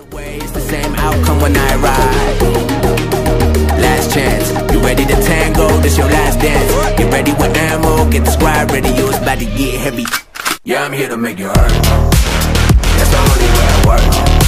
It's the same outcome when I ride. Last chance, you ready to tango? This your last dance. Get ready with ammo, get the squad ready. You it's about to get heavy. Yeah, I'm here to make you hurt. That's the only way I work.